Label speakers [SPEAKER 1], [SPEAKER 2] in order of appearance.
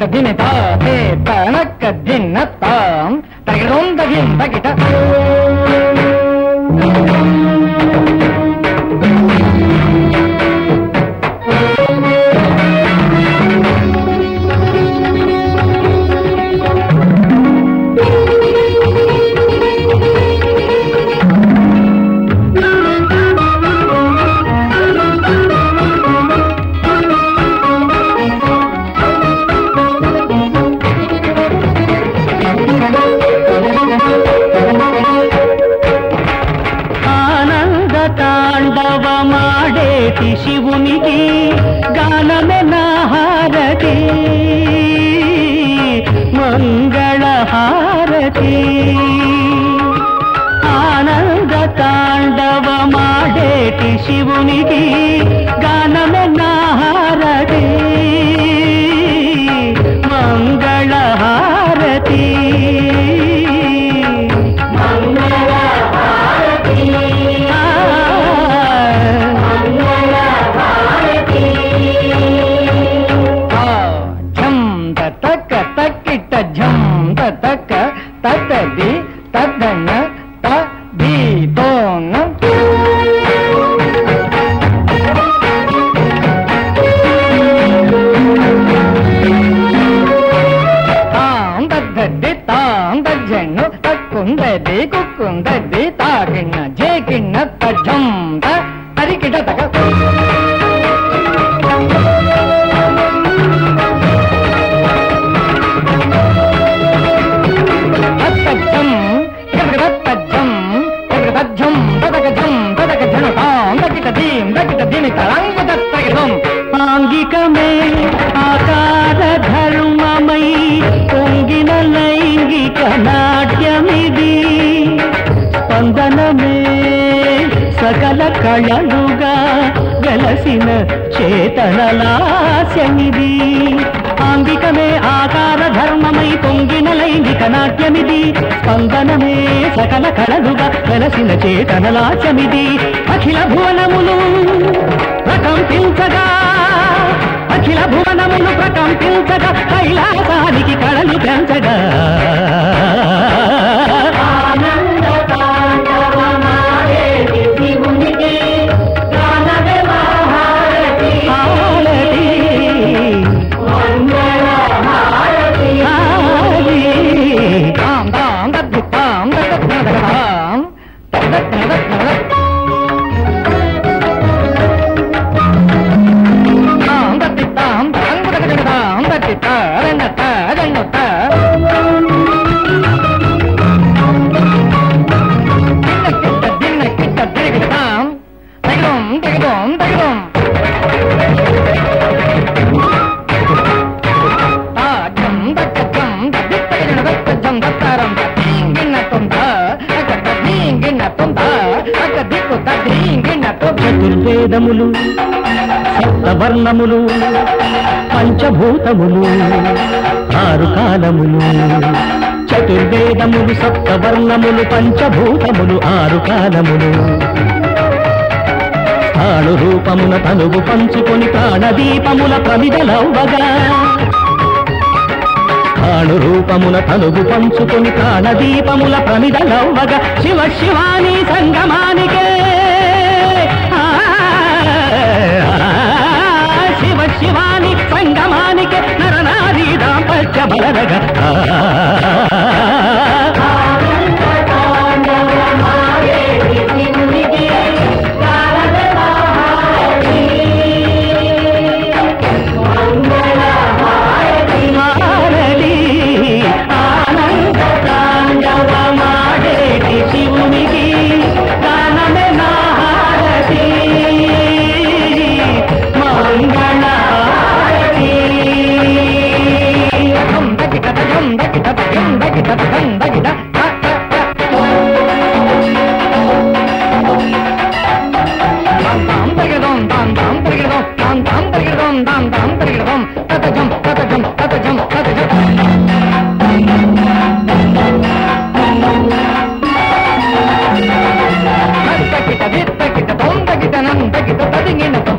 [SPEAKER 1] దిమిత తే తనక దిన్న తాం తగిడం తగిం తగిట
[SPEAKER 2] శివునికి గానమే నా హారతి మంగళ హారతి ఆనంద తాండవమాడేటి శివునికి గానమే నా హారతి మంగళ హారతి
[SPEAKER 1] తది తదన తది తోన తాం తద్దది తాం తజ్జను తక్కుందది కుక్కుందది తాకిన్న జేకిన్న తజ్జం తరికిట తక
[SPEAKER 2] ఆంగికమే ఆకార ధర్మమై పొంగిన లైంగిక నాట్యమిది స్పందనమే సకల కళలుగా వెలసిన చేతనలాస్యమిది ఆంగికమే ఆకార ధర్మమై పొంగిన లైంగిక నాట్యమిది స్పందనమే సకల కళలుగా వెలసిన చేతనలాస్యమిది అఖిల భువనములు ప్రకంపించగా అఖిల భువనములు ప్రకంపించగా కైలాసానికి కళలు పెంచగా చతుర్వేదములు సప్తవర్ణములు పంచభూతములు ఆరు కాలములు చతుర్వేదములు సప్తవర్ణములు పంచభూతములు ఆరు కాలములు స్థాణు రూపమున తనువు పంచుకొని ప్రాణదీపముల ప్రమిదలవ్వగా స్థాణు రూపమున తనువు పంచుకొని ప్రాణదీపముల ప్రమిదలవ్వగా శివ శివాని సంగమానికే శివ శివాని సంగమానికి నరనారీ దాంపత్య బలరగ
[SPEAKER 1] తగిట